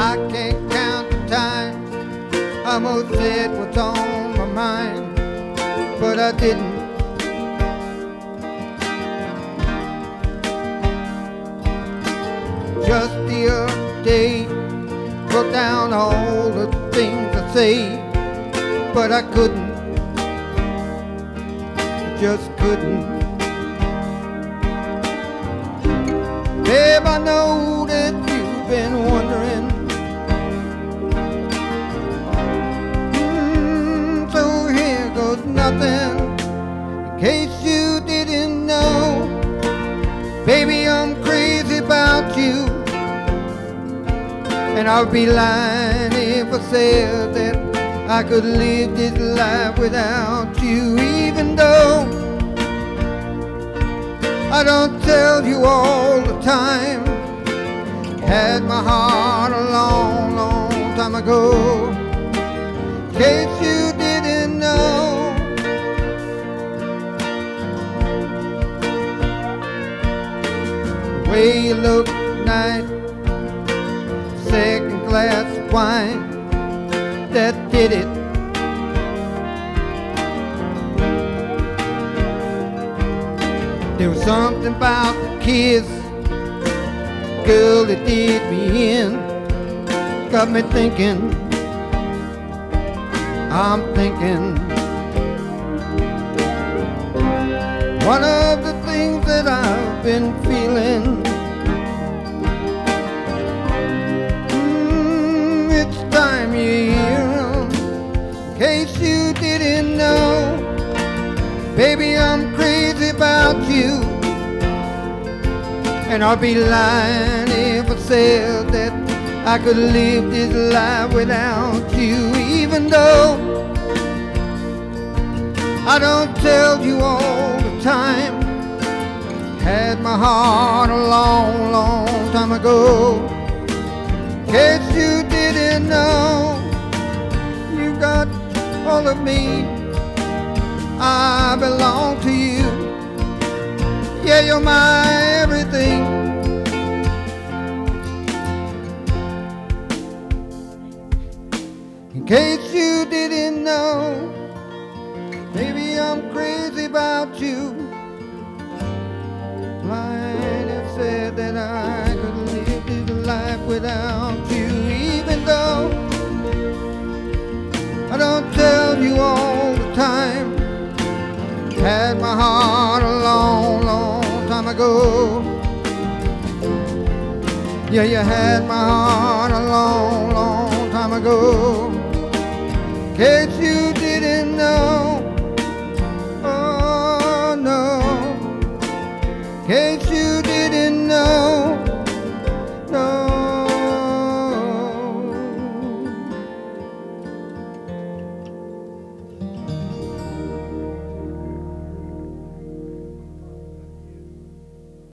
I can't count the times I almost said what's on my mind, but I didn't. Just the other day, wrote down all the things I say, but I couldn't, just couldn't. Babe, I know that you've been wondering, so here goes nothing, in case you didn't know. Baby, I'm crazy about you, and I'd be lying if I said that I could live this life without you. Even though I don't tell you all the time, had my heart a long, long time ago. In case you didn't know, the way you look tonight, second glass of wine, that did it. There was something about the kiss, girl, that did me in. Got me thinking, I'm thinking. One of the things that I've been feeling, it's time you hear, in case you didn't know. Baby, I'm crazy about you, and I'd be lying if I said that I could live this life without you. Even though I don't tell you all the time, had my heart a long, long time ago. In case you didn't know, you got all of me, I belong to you. Yeah, you're my everything. In case you didn't know, baby, I'm crazy about you. Might have said that I could live this life without you. Even though I don't tell you all the time, had my heart a long, long time ago. Yeah, you had my heart a long, long time ago. In case you didn't know.